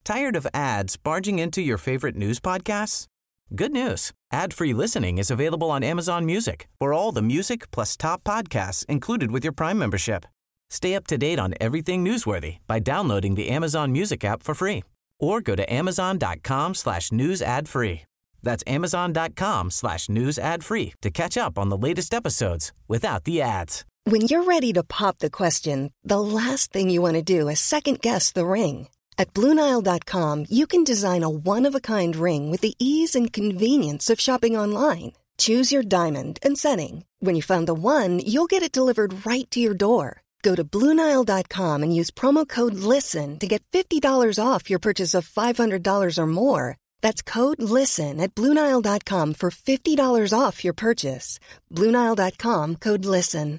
Tired of ads barging into your favorite news podcasts? Good news. Ad-free listening is available on Amazon Music for all the music plus top podcasts included with your Prime membership. Stay up to date on everything newsworthy by downloading the Amazon Music app for free or go to amazon.com/news ad free. That's amazon.com/news ad free to catch up on the latest episodes without the ads. When you're ready to pop the question, the last thing you want to do is second-guess the ring. At BlueNile.com, you can design a one-of-a-kind ring with the ease and convenience of shopping online. Choose your diamond and setting. When you find the one, you'll get it delivered right to your door. Go to BlueNile.com and use promo code LISTEN to get $50 off your purchase of $500 or more. That's code LISTEN at BlueNile.com for $50 off your purchase. BlueNile.com, code LISTEN.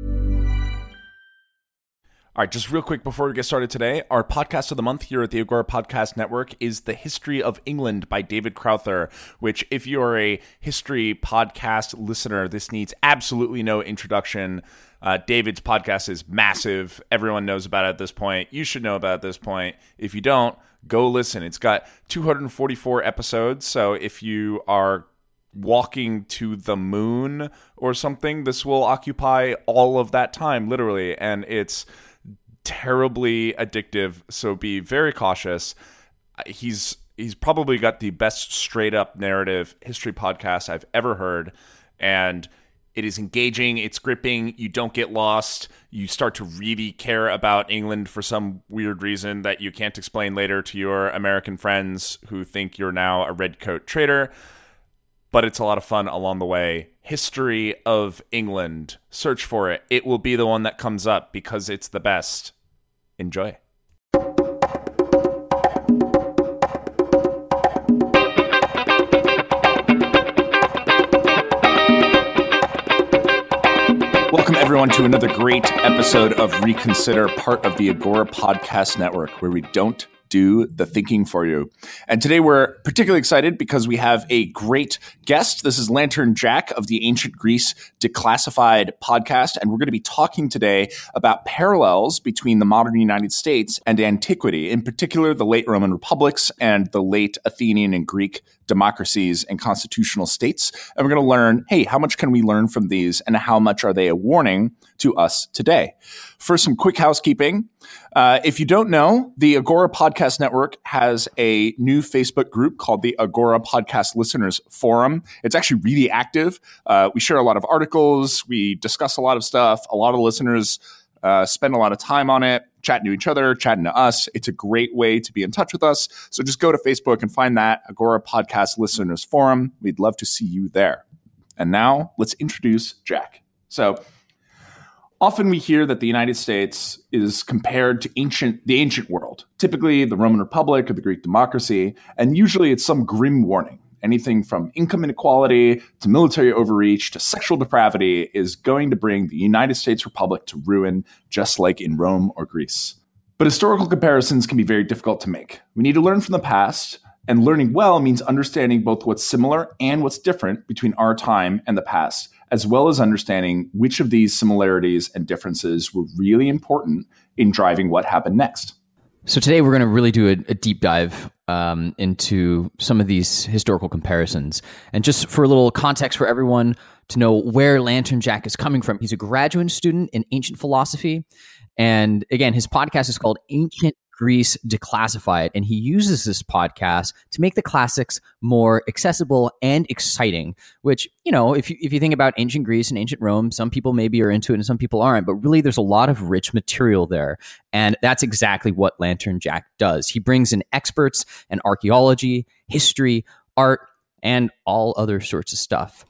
All right, just real quick before we get started today, our podcast of the month here at the Agora Podcast Network is The History of England by David Crowther, which if you're a history podcast listener, this needs absolutely no introduction. David's podcast is massive. Everyone knows about it at this point. You should know about it at this point. If you don't, go listen. It's got 244 episodes, so if you are walking to the moon or something, this will occupy all of that time, literally, and it's terribly addictive, so be very cautious. He's probably got the best straight up narrative history podcast I've ever heard, and it is engaging, it's gripping, you don't get lost, you start to really care about England for some weird reason that you can't explain later to your American friends who think you're now a redcoat traitor, but it's a lot of fun along the way. History of England, search for it. It will be the one that comes up because it's the best. Enjoy. Welcome, everyone, to another great episode of Reconsider, part of the Agora Podcast Network, where we don't do the thinking for you. And today we're particularly excited because we have a great guest. This is Lantern Jack of the Ancient Greece Declassified podcast. And we're going to be talking today about parallels between the modern United States and antiquity, in particular the late Roman republics and the late Athenian and Greek democracies and constitutional states. And we're going to learn, hey, how much can we learn from these and how much are they a warning to us today? First, some quick housekeeping. If you don't know, the Agora Podcast Network has a new Facebook group called the Agora Podcast Listeners Forum. It's actually really active. We share a lot of articles. We discuss a lot of stuff. A lot of listeners spend a lot of time on it, chatting to each other, chatting to us. It's a great way to be in touch with us. So just go to Facebook and find that Agora Podcast Listeners Forum. We'd love to see you there. And now let's introduce Jack. So often we hear that the United States is compared to the ancient world, typically the Roman Republic or the Greek democracy, and usually it's some grim warning. Anything from income inequality to military overreach to sexual depravity is going to bring the United States Republic to ruin, just like in Rome or Greece. But historical comparisons can be very difficult to make. We need to learn from the past, and learning well means understanding both what's similar and what's different between our time and the past, as well as understanding which of these similarities and differences were really important in driving what happened next. So today we're going to really do a deep dive into some of these historical comparisons. And just for a little context for everyone to know where Lantern Jack is coming from, he's a graduate student in ancient philosophy. And again, his podcast is called Ancient Greece Declassified, and he uses this podcast to make the classics more accessible and exciting, which, you know, if you think about ancient Greece and ancient Rome, some people maybe are into it and some people aren't, but really there's a lot of rich material there. And that's exactly what Lantern Jack does. He brings in experts in archaeology, history, art, and all other sorts of stuff.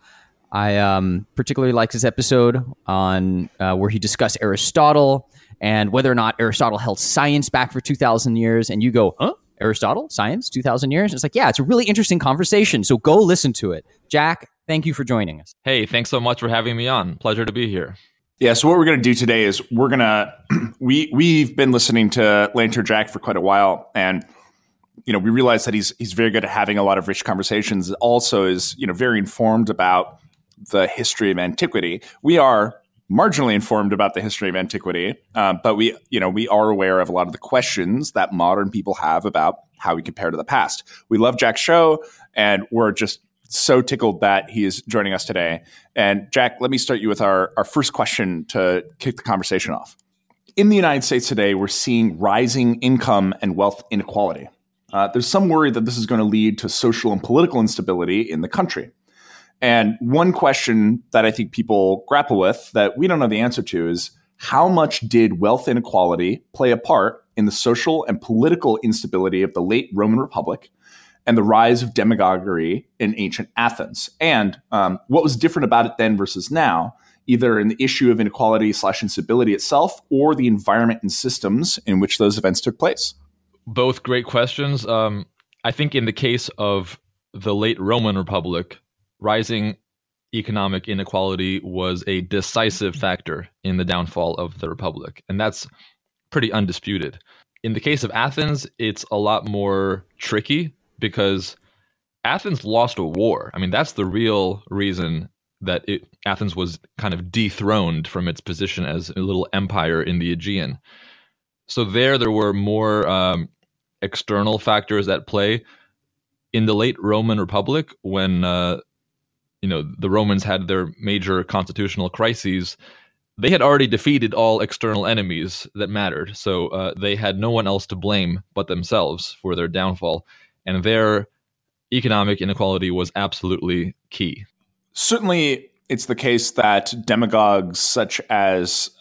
I particularly like this episode on where he discussed Aristotle and whether or not Aristotle held science back for 2,000 years. And you go, huh? Aristotle? Science? 2,000 years? It's like, yeah, it's a really interesting conversation. So go listen to it. Jack, thank you for joining us. Hey, thanks so much for having me on. Pleasure to be here. Yeah, so what we're going to do today is we're going to we've been listening to Lantern Jack for quite a while, and we realize that he's very good at having a lot of rich conversations. Also is very informed about the history of antiquity. We are marginally informed about the history of antiquity, but we are aware of a lot of the questions that modern people have about how we compare to the past. We love Jack's show, and we're just so tickled that he is joining us today. And Jack, let me start you with our first question to kick the conversation off. In the United States today, we're seeing rising income and wealth inequality. There's some worry that this is going to lead to social and political instability in the country. And one question that I think people grapple with that we don't know the answer to is, how much did wealth inequality play a part in the social and political instability of the late Roman Republic and the rise of demagoguery in ancient Athens? And what was different about it then versus now, either in the issue of inequality/instability itself or the environment and systems in which those events took place? Both great questions. I think in the case of the late Roman Republic, rising economic inequality was a decisive factor in the downfall of the Republic, and that's pretty undisputed. In the case of Athens, it's a lot more tricky because Athens lost a war. I mean, that's the real reason that Athens was kind of dethroned from its position as a little empire in the Aegean. So there were more external factors at play. In the late Roman Republic, when the Romans had their major constitutional crises, they had already defeated all external enemies that mattered. So they had no one else to blame but themselves for their downfall. And their economic inequality was absolutely key. Certainly, it's the case that demagogues such as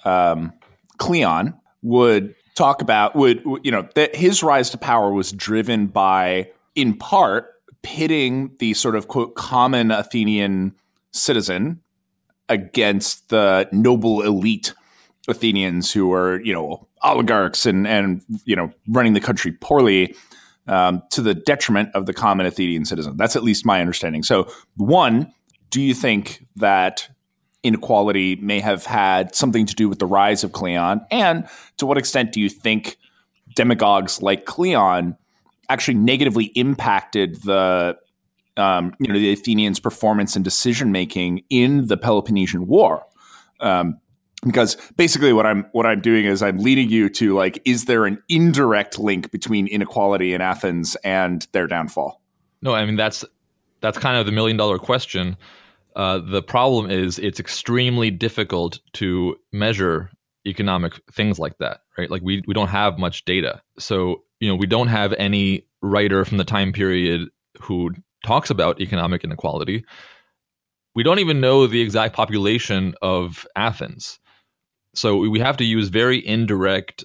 Cleon would talk about, that his rise to power was driven by, in part, pitting the sort of, quote, common Athenian citizen against the noble elite Athenians who were, oligarchs and running the country poorly, to the detriment of the common Athenian citizen. That's at least my understanding. So, one, do you think that inequality may have had something to do with the rise of Cleon? And to what extent do you think demagogues like Cleon actually negatively impacted the Athenians' performance and decision-making in the Peloponnesian War? Because basically what I'm doing is I'm leading you to, like, is there an indirect link between inequality in Athens and their downfall? No, I mean, that's kind of the million-dollar question. The problem is it's extremely difficult to measure economic things like that, right? Like we don't have much data. So, we don't have any writer from the time period who talks about economic inequality. We don't even know the exact population of Athens. So we have to use very indirect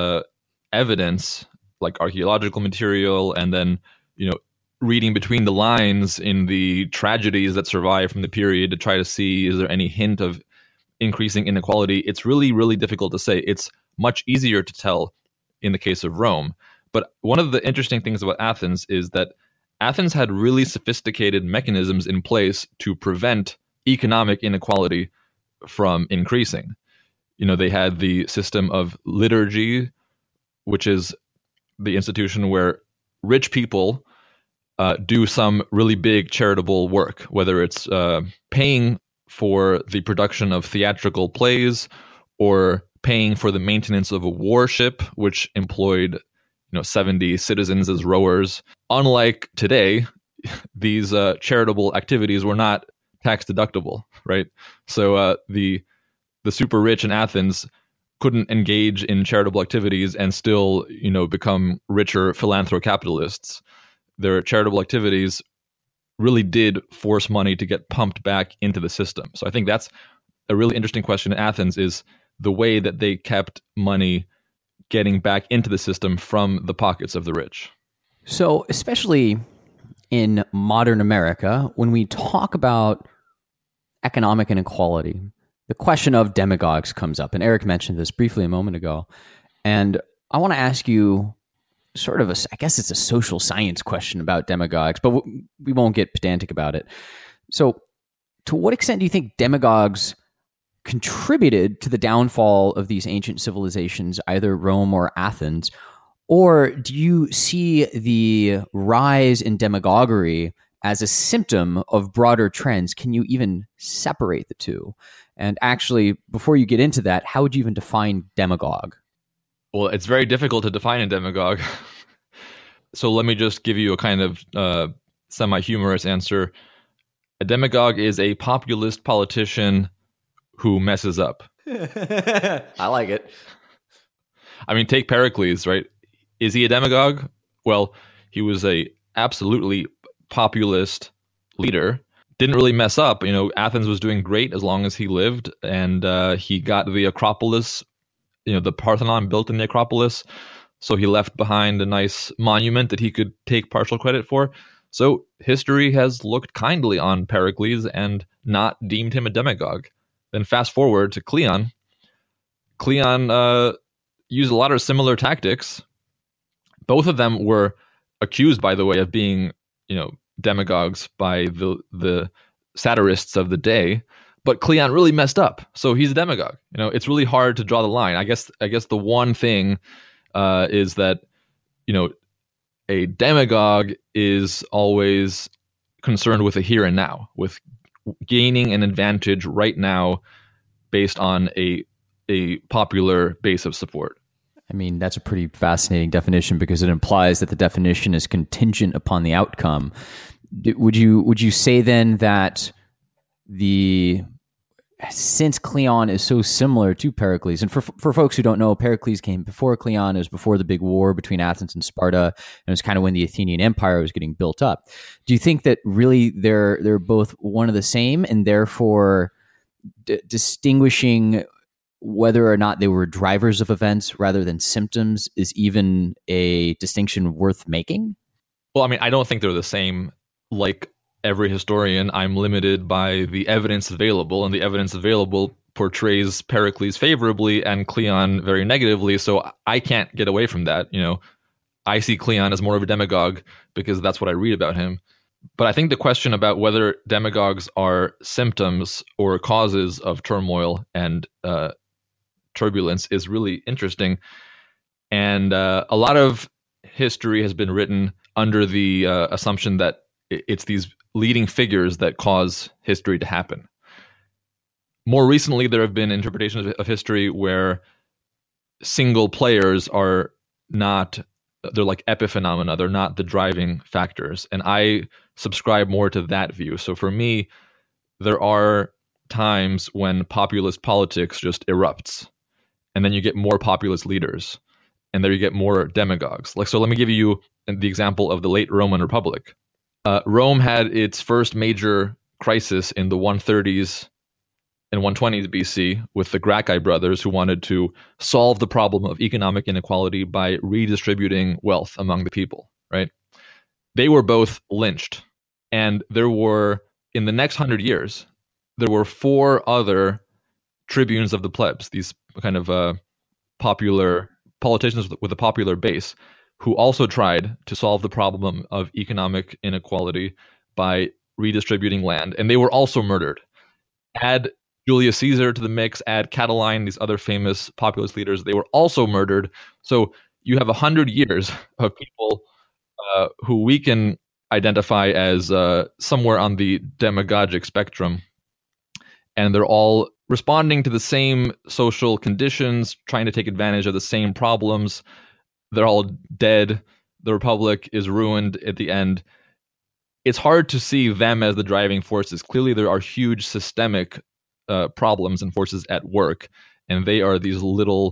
evidence, like archaeological material, and then, reading between the lines in the tragedies that survive from the period to try to see, is there any hint of increasing inequality? It's really, really difficult to say. It's much easier to tell in the case of Rome. But one of the interesting things about Athens is that Athens had really sophisticated mechanisms in place to prevent economic inequality from increasing. They had the system of liturgy, which is the institution where rich people do some really big charitable work, whether it's paying for the production of theatrical plays or paying for the maintenance of a warship, which employed 70 citizens as rowers. Unlike today, these charitable activities were not tax deductible, right? So the super rich in Athens couldn't engage in charitable activities and still, become richer philanthrocapitalists. Their charitable activities really did force money to get pumped back into the system. So I think that's a really interesting question in Athens, is the way that they kept money getting back into the system from the pockets of the rich. So especially in modern America, when we talk about economic inequality, the question of demagogues comes up. And Eric mentioned this briefly a moment ago. And I want to ask you sort of I guess it's a social science question about demagogues, but we won't get pedantic about it. So to what extent do you think demagogues contributed to the downfall of these ancient civilizations, either Rome or Athens? Or do you see the rise in demagoguery as a symptom of broader trends? Can you even separate the two? And actually, before you get into that, how would you even define demagogue? Well, it's very difficult to define a demagogue. So let me just give you a kind of semi-humorous answer. A demagogue is a populist politician who messes up. I like it. I mean, take Pericles, right? Is he a demagogue? Well, he was a absolutely populist leader. Didn't really mess up. Athens was doing great as long as he lived, and he got the Acropolis, the Parthenon built in the Acropolis. So he left behind a nice monument that he could take partial credit for. So history has looked kindly on Pericles and not deemed him a demagogue. Then fast forward to Cleon. Cleon used a lot of similar tactics. Both of them were accused, by the way, of being, demagogues by the satirists of the day. But Cleon really messed up, so he's a demagogue. It's really hard to draw the line. I guess the one thing is that a demagogue is always concerned with the here and now, with gaining an advantage right now based on a popular base of support. I mean, that's a pretty fascinating definition because it implies that the definition is contingent upon the outcome. Would you say then that since Cleon is so similar to Pericles, and for folks who don't know, Pericles came before Cleon. It was before the big war between Athens and Sparta, and it was kind of when the Athenian Empire was getting built up. Do you think that really they're both one of the same, and therefore distinguishing whether or not they were drivers of events rather than symptoms is even a distinction worth making? Well, I mean, I don't think they're the same. Like every historian, I'm limited by the evidence available, and the evidence available portrays Pericles favorably and Cleon very negatively. So I can't get away from that. I see Cleon as more of a demagogue because that's what I read about him. But I think the question about whether demagogues are symptoms or causes of turmoil and turbulence is really interesting. And a lot of history has been written under the assumption that it's these leading figures that cause history to happen. More recently, there have been interpretations of history where single players are not, they're like epiphenomena, they're not the driving factors. And I subscribe more to that view. So for me, there are times when populist politics just erupts, and then you get more populist leaders, and there you get more demagogues. So let me give you the example of the late Roman Republic. Rome had its first major crisis in the 130s and 120s BC with the Gracchi brothers, who wanted to solve the problem of economic inequality by redistributing wealth among the people, right? They were both lynched. And there were, in the next 100 years, there were 4 other tribunes of the plebs, these kind of popular politicians with a popular base, who also tried to solve the problem of economic inequality by redistributing land. And they were also murdered. Add Julius Caesar to the mix, add Catiline, these other famous populist leaders, they were also murdered. So you have 100 years of people who we can identify as somewhere on the demagogic spectrum. And they're all responding to the same social conditions, trying to take advantage of the same problems. They're all dead. The Republic is ruined at the end. It's hard to see them as the driving forces. Clearly, there are huge systemic problems and forces at work, and they are these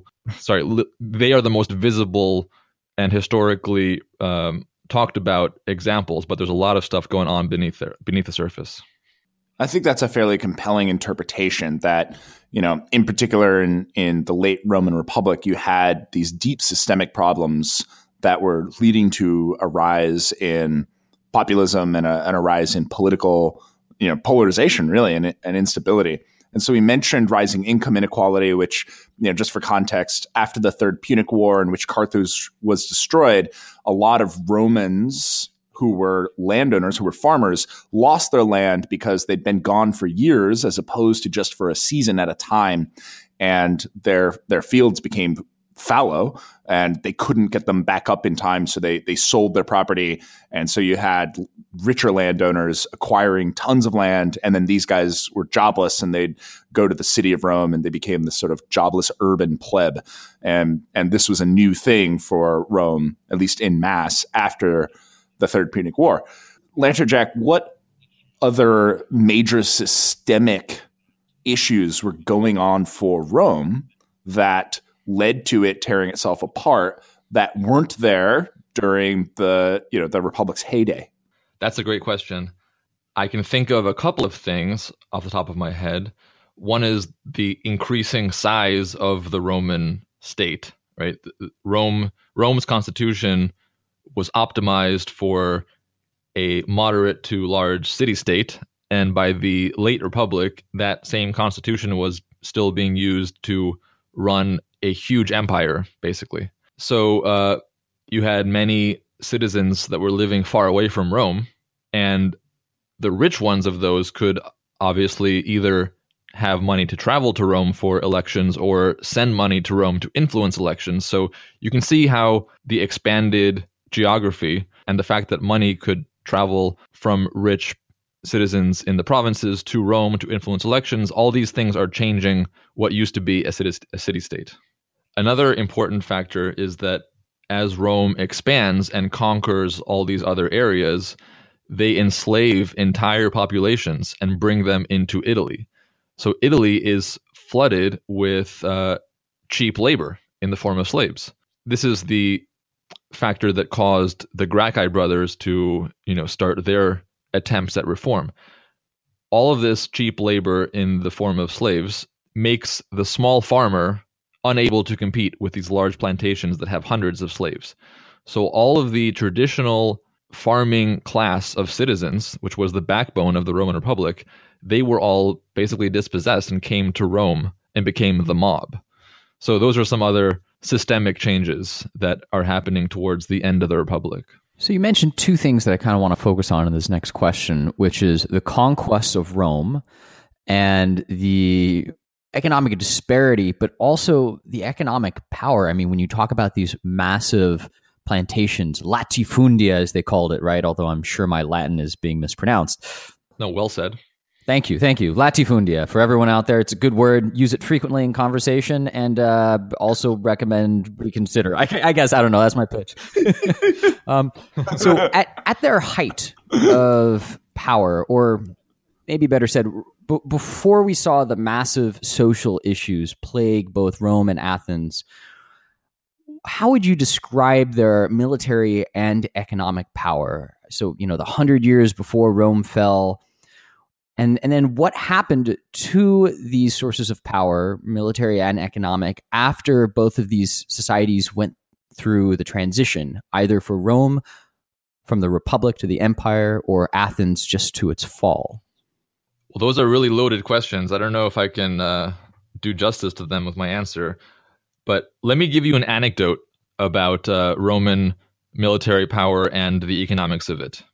they are the most visible and historically talked about examples, but there's a lot of stuff going on beneath the surface. I think that's a fairly compelling interpretation that, in particular in the late Roman Republic, you had these deep systemic problems that were leading to a rise in populism and a rise in political, polarization, really, and instability. And so we mentioned rising income inequality, which, just for context, after the Third Punic War, in which Carthage was destroyed, a lot of Romans who were landowners, who were farmers, lost their land because they'd been gone for years as opposed to just for a season at a time. And their fields became fallow and they couldn't get them back up in time. So they sold their property. And so you had richer landowners acquiring tons of land. And then these guys were jobless and they'd go to the city of Rome and they became this sort of jobless urban pleb. And this was a new thing for Rome, at least in mass, after the Third Punic War. Lantern Jack, what other major systemic issues were going on for Rome that led to it tearing itself apart that weren't there during the Republic's heyday? That's a great question. I can think of a couple of things off the top of my head. One is the increasing size of the Roman state, right? Rome's constitution was optimized for a moderate to large city-state, and by the late Republic, that same constitution was still being used to run a huge empire, basically. So you had many citizens that were living far away from Rome, and the rich ones of those could obviously either have money to travel to Rome for elections or send money to Rome to influence elections. So you can see how the expanded geography and the fact that money could travel from rich citizens in the provinces to Rome to influence elections, all these things are changing what used to be a city-state. Another important factor is that as Rome expands and conquers all these other areas, they enslave entire populations and bring them into Italy. So Italy is flooded with cheap labor in the form of slaves. This is the factor that caused the Gracchi brothers to, start their attempts at reform. All of this cheap labor in the form of slaves makes the small farmer unable to compete with these large plantations that have hundreds of slaves. So all of the traditional farming class of citizens, which was the backbone of the Roman Republic, they were all basically dispossessed and came to Rome and became the mob. So those are some other systemic changes that are happening towards the end of the Republic. So you mentioned two things that I kind of want to focus on in this next question, which is the conquest of Rome and the economic disparity, but also the economic power. I mean, when you talk about these massive plantations, latifundia as they called it, right? Although I'm sure my Latin is being mispronounced. No, well said. Thank you. Latifundia. For everyone out there, it's a good word. Use it frequently in conversation, and also recommend reconsider. I guess, I don't know. That's my pitch. So at their height of power, or maybe better said, before we saw the massive social issues plague both Rome and Athens, how would you describe their military and economic power? So, the 100 years before Rome fell, and then what happened to these sources of power, military and economic, after both of these societies went through the transition, either for Rome from the Republic to the Empire, or Athens just to its fall? Well, those are really loaded questions. I don't know if I can do justice to them with my answer, but let me give you an anecdote about Roman military power and the economics of it.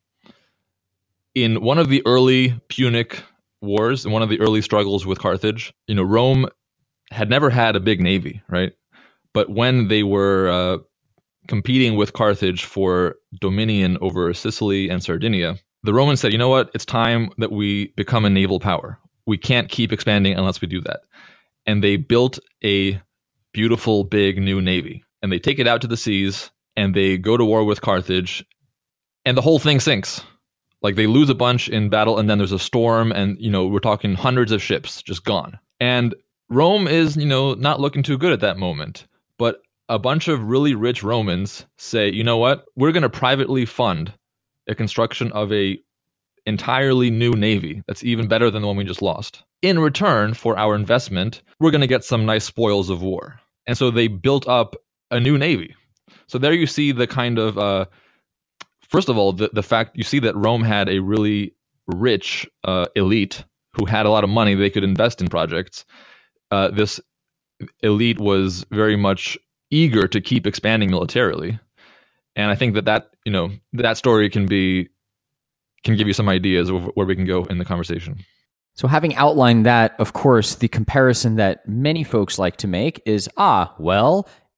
In one of the early Punic Wars, in one of the early struggles with Carthage, Rome had never had a big navy, right? But when they were competing with Carthage for dominion over Sicily and Sardinia, the Romans said, you know what? It's time that we become a naval power. We can't keep expanding unless we do that. And they built a beautiful, big new navy. And they take it out to the seas, and they go to war with Carthage, and the whole thing sinks. Like, they lose a bunch in battle, and then there's a storm, and, we're talking hundreds of ships just gone. And Rome is, not looking too good at that moment. But a bunch of really rich Romans say, you know what? We're going to privately fund a construction of a entirely new navy that's even better than the one we just lost. In return for our investment, we're going to get some nice spoils of war. And so they built up a new navy. So there you see the kind of... First of all, the fact you see that Rome had a really rich elite who had a lot of money they could invest in projects. This elite was very much eager to keep expanding militarily, and I think that story can give you some ideas of where we can go in the conversation. So having outlined that, of course, the comparison that many folks like to make is,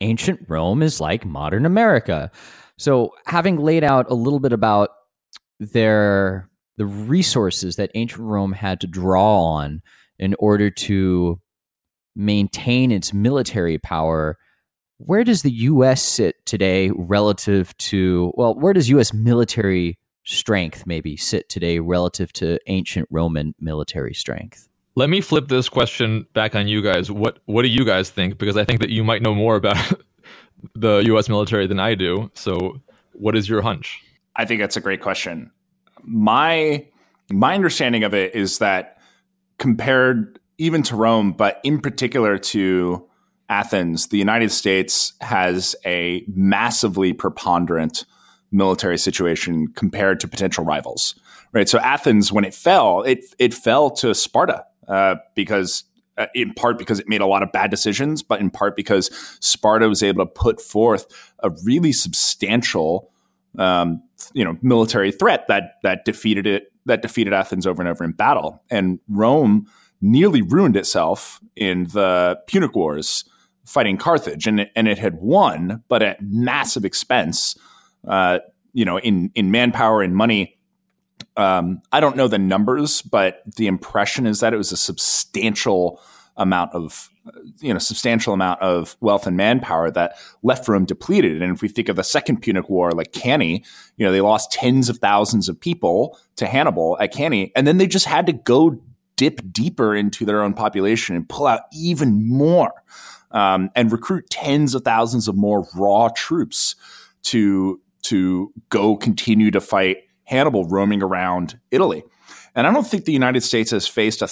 ancient Rome is like modern America. So having laid out a little bit about the resources that ancient Rome had to draw on in order to maintain its military power, where does the U.S. sit today relative to, well, where does U.S. military strength maybe sit today relative to ancient Roman military strength? Let me flip this question back on you guys. What do you guys think? Because I think that you might know more about the U.S. military than I do. So what is your hunch? I think that's a great question. My understanding of it is that compared even to Rome, but in particular to Athens, the United States has a massively preponderant military situation compared to potential rivals, right? So Athens, when it fell to Sparta because in part because it made a lot of bad decisions, but in part because Sparta was able to put forth a really substantial, military threat that defeated Athens over and over in battle. And Rome nearly ruined itself in the Punic Wars fighting Carthage, and it had won, but at massive expense. In manpower and money. I don't know the numbers, but the impression is that it was a substantial amount of wealth and manpower that left Rome depleted. And if we think of the Second Punic War, like Cannae, they lost tens of thousands of people to Hannibal at Cannae, and then they just had to go dip deeper into their own population and pull out even more and recruit tens of thousands of more raw troops to go continue to fight Hannibal roaming around Italy. And I don't think the United States has faced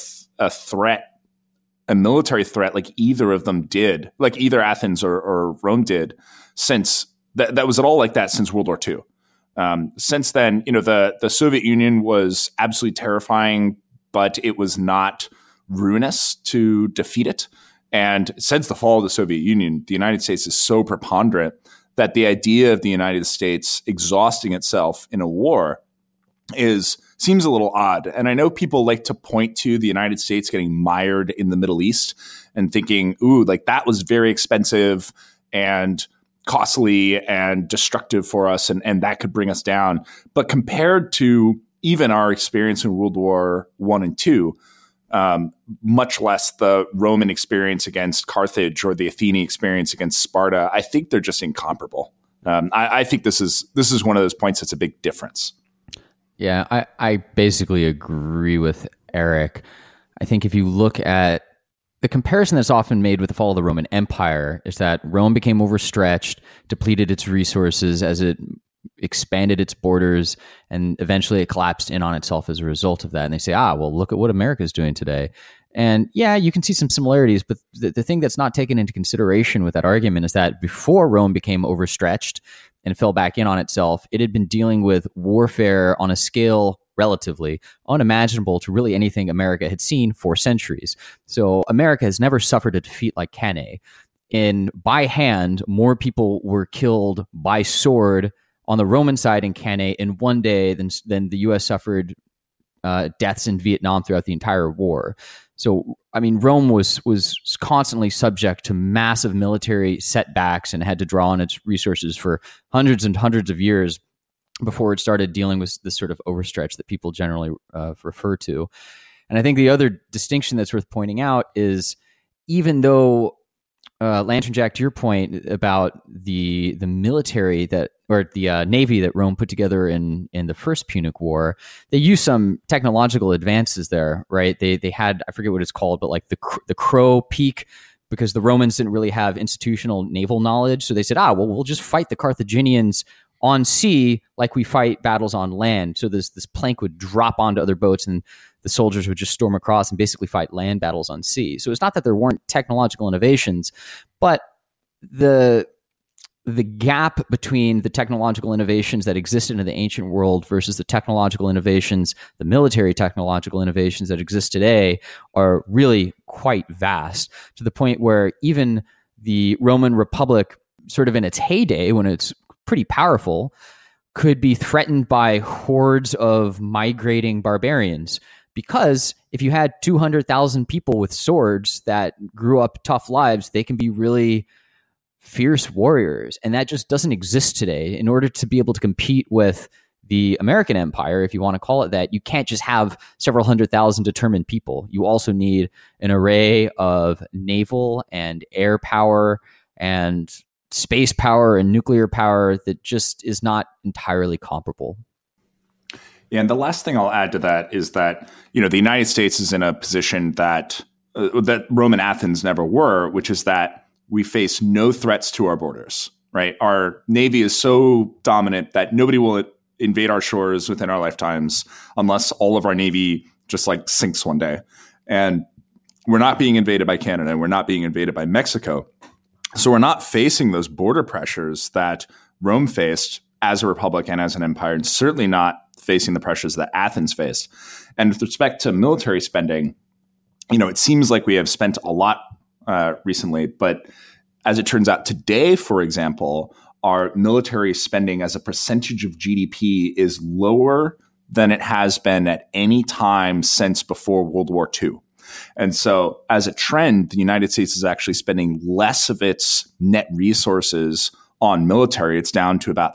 a military threat like either of them did, like either Athens or Rome did, since that was at all like that since World War II. Since then, the Soviet Union was absolutely terrifying, but it was not ruinous to defeat it. And since the fall of the Soviet Union, the United States is so preponderant that the idea of the United States exhausting itself in a war seems a little odd. And I know people like to point to the United States getting mired in the Middle East and thinking, ooh, like that was very expensive and costly and destructive for us, and that could bring us down. But compared to even our experience in World War I and II, much less the Roman experience against Carthage or the Athenian experience against Sparta, I think they're just incomparable. I think this is one of those points that's a big difference. Yeah, I basically agree with Eric. I think if you look at the comparison that's often made with the fall of the Roman Empire is that Rome became overstretched, depleted its resources as it expanded its borders, and eventually it collapsed in on itself as a result of that. And they say, well, look at what America is doing today. And yeah, you can see some similarities, but the thing that's not taken into consideration with that argument is that before Rome became overstretched and fell back in on itself, it had been dealing with warfare on a scale relatively unimaginable to really anything America had seen for centuries. So America has never suffered a defeat like Cannae. By hand, more people were killed by sword on the Roman side in Cannae in one day than the U.S. suffered deaths in Vietnam throughout the entire war. So, I mean, Rome was constantly subject to massive military setbacks and had to draw on its resources for hundreds and hundreds of years before it started dealing with this sort of overstretch that people generally refer to. And I think the other distinction that's worth pointing out is even though Lantern Jack, to your point about the military the navy that Rome put together in the First Punic War, they used some technological advances there, right? They had, I forget what it's called, but like the Crow Peak, because the Romans didn't really have institutional naval knowledge, so they said, well, we'll just fight the Carthaginians on sea like we fight battles on land. So this plank would drop onto other boats and the soldiers would just storm across and basically fight land battles on sea. So it's not that there weren't technological innovations, but the gap between the technological innovations that existed in the ancient world versus the technological innovations, the military technological innovations that exist today are really quite vast, to the point where even the Roman Republic, sort of in its heyday, when it's pretty powerful, could be threatened by hordes of migrating barbarians. Because if you had 200,000 people with swords that grew up tough lives, they can be really fierce warriors. And that just doesn't exist today. In order to be able to compete with the American empire, if you want to call it that, you can't just have several 100,000 determined people. You also need an array of naval and air power and space power and nuclear power that just is not entirely comparable. Yeah, and the last thing I'll add to that is that, the United States is in a position that Rome and Athens never were, which is that we face no threats to our borders, right? Our Navy is so dominant that nobody will invade our shores within our lifetimes unless all of our Navy just sinks one day. And we're not being invaded by Canada, and we're not being invaded by Mexico. So we're not facing those border pressures that Rome faced as a republic and as an empire, and certainly not facing the pressures that Athens faced. And with respect to military spending, it seems like we have spent a lot recently, but as it turns out today, for example, our military spending as a percentage of GDP is lower than it has been at any time since before World War II. And so as a trend, the United States is actually spending less of its net resources on military. It's down to about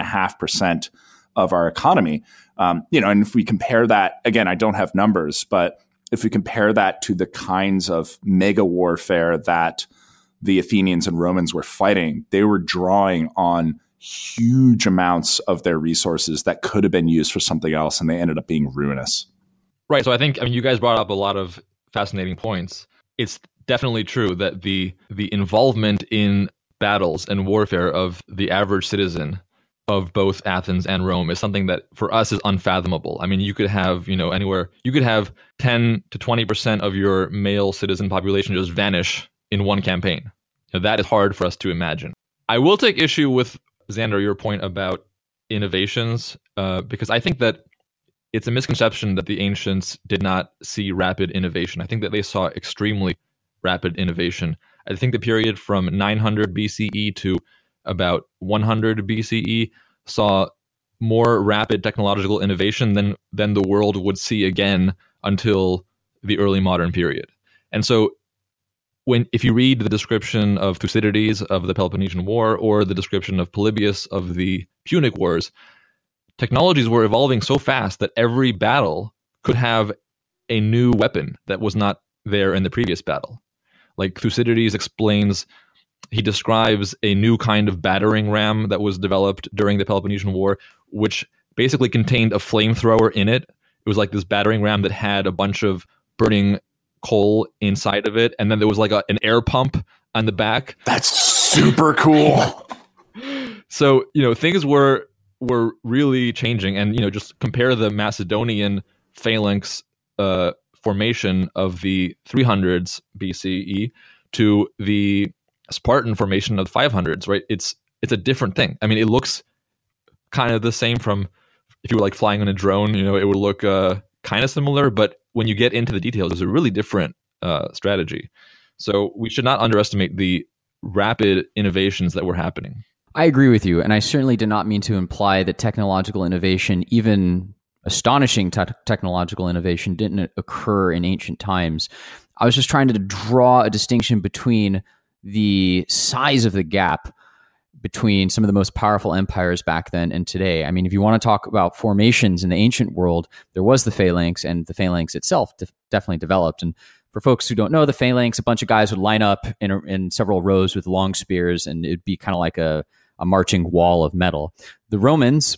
3.5% of our economy. And if we compare that, again, I don't have numbers, but if we compare that to the kinds of mega warfare that the Athenians and Romans were fighting, they were drawing on huge amounts of their resources that could have been used for something else, and they ended up being ruinous. Right. So I think, you guys brought up a lot of fascinating points. It's definitely true that the involvement in battles and warfare of the average citizen of both Athens and Rome is something that for us is unfathomable. You could have, anywhere, you could have 10 to 20% of your male citizen population just vanish in one campaign. That is hard for us to imagine. I will take issue with, Xander, your point about innovations, because I think that it's a misconception that the ancients did not see rapid innovation. I think that they saw extremely rapid innovation. I think the period from 900 BCE to about 100 BCE saw more rapid technological innovation than the world would see again until the early modern period. And so if you read the description of Thucydides of the Peloponnesian War or the description of Polybius of the Punic Wars, technologies were evolving so fast that every battle could have a new weapon that was not there in the previous battle. Like Thucydides he describes a new kind of battering ram that was developed during the Peloponnesian War, which basically contained a flamethrower in it. It was like this battering ram that had a bunch of burning coal inside of it, and then there was an air pump on the back. That's super cool. So things were really changing, and just compare the Macedonian phalanx formation of the 300s BCE to the Spartan formation of the 500s. Right? It's a different thing. It looks kind of the same from if you were flying on a drone. It would look kind of similar, but when you get into the details, there's a really different strategy. So we should not underestimate the rapid innovations that were happening. I agree with you, and I certainly did not mean to imply that technological innovation, even astonishing technological innovation, didn't occur in ancient times. I was just trying to draw a distinction between the size of the gap between some of the most powerful empires back then and today. If you want to talk about formations in the ancient world, there was the phalanx, and the phalanx itself definitely developed. And for folks who don't know, the phalanx, a bunch of guys would line up in several rows with long spears, and it'd be kind of like a marching wall of metal. The Romans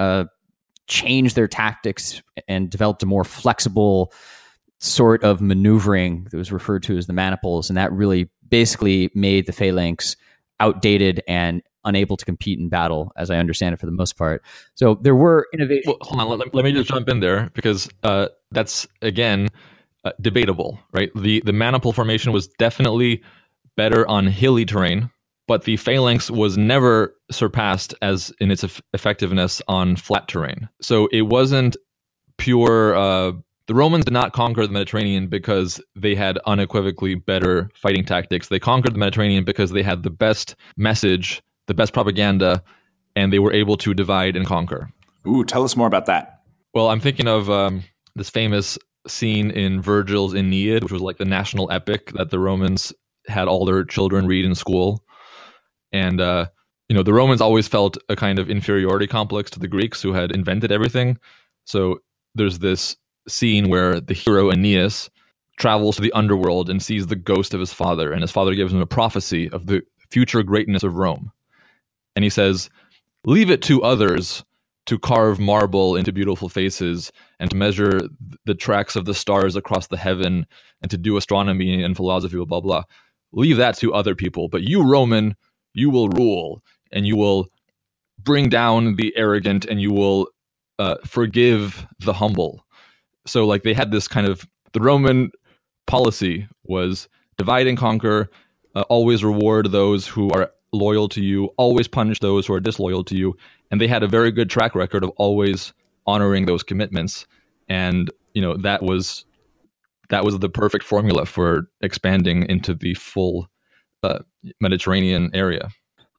changed their tactics and developed a more flexible sort of maneuvering that was referred to as the maniples, and that really basically made the phalanx outdated and unable to compete in battle, as I understand it, for the most part. So there were innovations. Well, hold on, let me just jump in there, because that's, again, debatable, right? The maniple formation was definitely better on hilly terrain, but the phalanx was never surpassed as in its effectiveness on flat terrain. So it wasn't pure... The Romans did not conquer the Mediterranean because they had unequivocally better fighting tactics. They conquered the Mediterranean because they had the best message, the best propaganda, and they were able to divide and conquer. Ooh, tell us more about that. Well, I'm thinking of this famous scene in Virgil's Aeneid, which was the national epic that the Romans had all their children read in school. And the Romans always felt a kind of inferiority complex to the Greeks who had invented everything. So there's this scene where the hero Aeneas travels to the underworld and sees the ghost of his father, and his father gives him a prophecy of the future greatness of Rome. And he says, leave it to others to carve marble into beautiful faces and to measure the tracks of the stars across the heaven and to do astronomy and philosophy, blah, blah, blah. Leave that to other people. But you, Roman, you will rule, and you will bring down the arrogant, and you will forgive the humble. So like they had this kind of, the Roman policy was divide and conquer, always reward those who are loyal to you, always punish those who are disloyal to you. And they had a very good track record of always honoring those commitments. And, that was the perfect formula for expanding into the full Mediterranean area.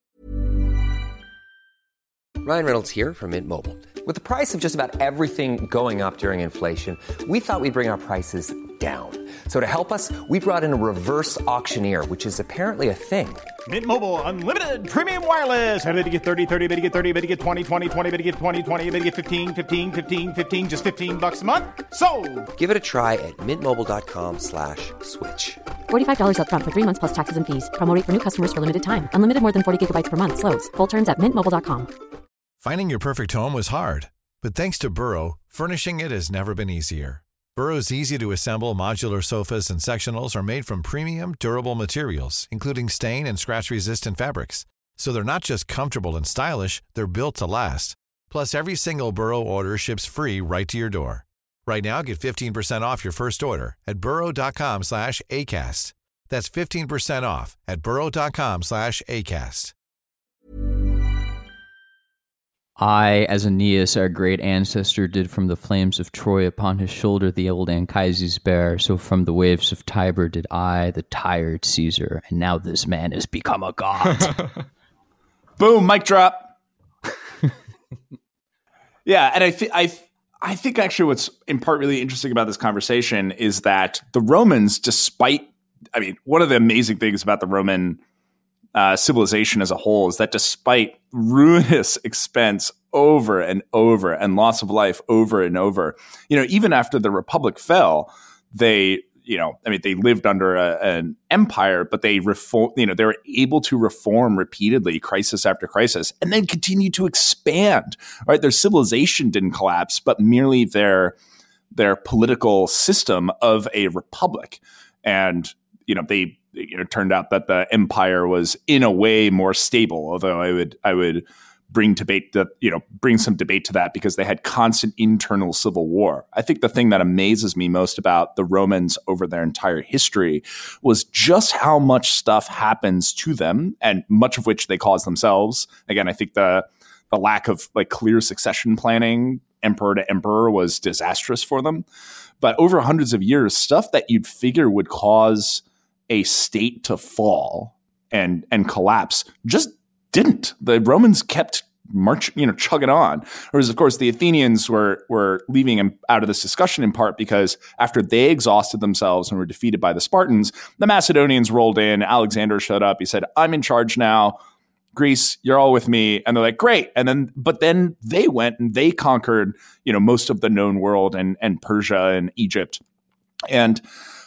Ryan Reynolds here from Mint Mobile. With the price of just about everything going up during inflation, we thought we'd bring our prices down. So to help us, we brought in a reverse auctioneer, which is apparently a thing. Mint Mobile Unlimited Premium Wireless. How to get 30, 30, bit to get 30, bit to get 20, 20, 20, bit to get 20, 20, bit to get 15, 15, 15, 15, just $15 a month? Sold! Give it a try at mintmobile.com/switch. $45 up front for 3 months plus taxes and fees. Promo rate for new customers for limited time. Unlimited more than 40 gigabytes per month. Slows full terms at mintmobile.com. Finding your perfect home was hard, but thanks to Burrow, furnishing it has never been easier. Burrow's easy-to-assemble modular sofas and sectionals are made from premium, durable materials, including stain and scratch-resistant fabrics. So they're not just comfortable and stylish, they're built to last. Plus, every single Burrow order ships free right to your door. Right now, get 15% off your first order at burrow.com/ACAST. That's 15% off at burrow.com/ACAST. I, as Aeneas, our great ancestor, did from the flames of Troy upon his shoulder the old Anchises bear, so from the waves of Tiber did I, the tired Caesar, and now this man has become a god. Boom, mic drop. Yeah, and I think actually what's in part really interesting about this conversation is that the Romans, one of the amazing things about the Roman civilization as a whole is that despite ruinous expense over and over and loss of life over and over, even after the Republic fell, they lived under an empire, but they were able to reform repeatedly, crisis after crisis, and then continue to expand, right? Their civilization didn't collapse, but merely their political system of a republic. And, it turned out that the empire was in a way more stable, although I would bring some debate to that because they had constant internal civil war. I think the thing that amazes me most about the Romans over their entire history was just how much stuff happens to them, and much of which they cause themselves. Again, I think the lack of clear succession planning, emperor to emperor, was disastrous for them. But over hundreds of years, stuff that you'd figure would cause a state to fall and collapse just didn't. The Romans kept chugging on. Whereas, of course, the Athenians were leaving him out of this discussion in part because after they exhausted themselves and were defeated by the Spartans, the Macedonians rolled in. Alexander showed up. He said, "I'm in charge now. Greece, you're all with me." And they're like, "Great." But then they went and they conquered, most of the known world and Persia and Egypt. And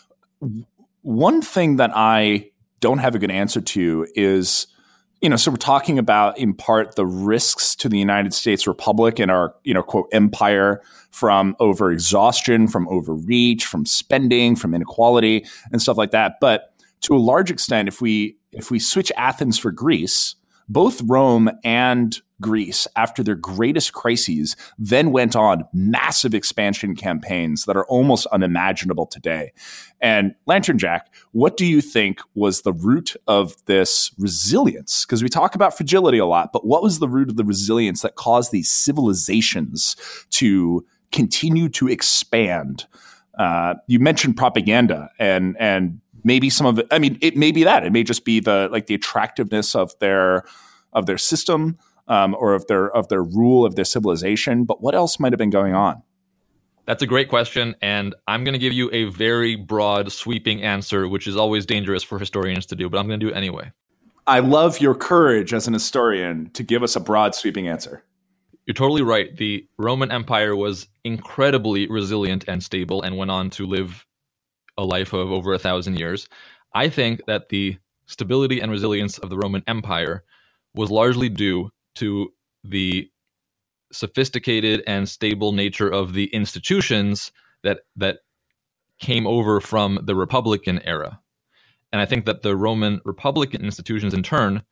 one thing that I don't have a good answer to is, so we're talking about in part the risks to the United States Republic and our, quote, empire from overexhaustion, from overreach, from spending, from inequality and stuff like that. But to a large extent, if we switch Athens for Greece, both Rome and Greece, after their greatest crises, then went on massive expansion campaigns that are almost unimaginable today. And Lantern Jack, what do you think was the root of this resilience? Because we talk about fragility a lot, but what was the root of the resilience that caused these civilizations to continue to expand? You mentioned propaganda and maybe some of it. I mean, it may be that. It may just be the attractiveness of their system. Or of their rule, of their civilization. But what else might have been going on? That's a great question, and I'm going to give you a very broad, sweeping answer, which is always dangerous for historians to do, but I'm going to do it anyway. I love your courage as an historian to give us a broad, sweeping answer. You're totally right. The Roman Empire was incredibly resilient and stable and went on to live a life of over 1,000 years. I think that the stability and resilience of the Roman Empire was largely due to the sophisticated and stable nature of the institutions that came over from the Republican era. And I think that the Roman Republican institutions in turn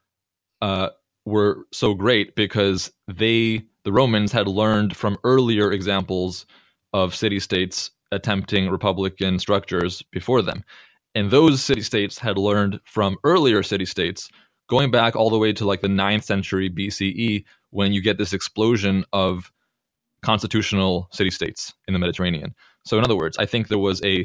were so great because the Romans had learned from earlier examples of city-states attempting republican structures before them. And those city-states had learned from earlier city-states going back all the way to like the 9th century BCE, when you get this explosion of constitutional city-states in the Mediterranean. So in other words, I think there was a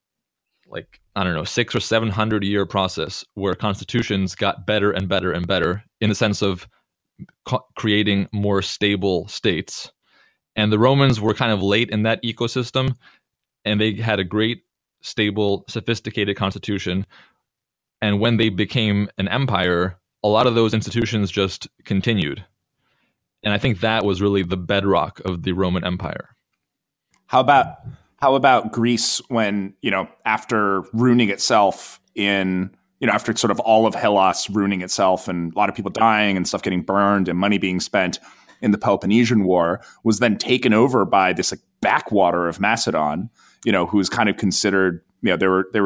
600 or 700 year process where constitutions got better and better and better in the sense of creating more stable states. And the Romans were kind of late in that ecosystem, and they had a great, stable, sophisticated constitution. And when they became an empire, a lot of those institutions just continued. And I think that was really the bedrock of the Roman Empire. How about Greece when, after ruining itself after sort of all of Hellas ruining itself and a lot of people dying and stuff getting burned and money being spent in the Peloponnesian War, was then taken over by this backwater of Macedon, who was kind of considered, they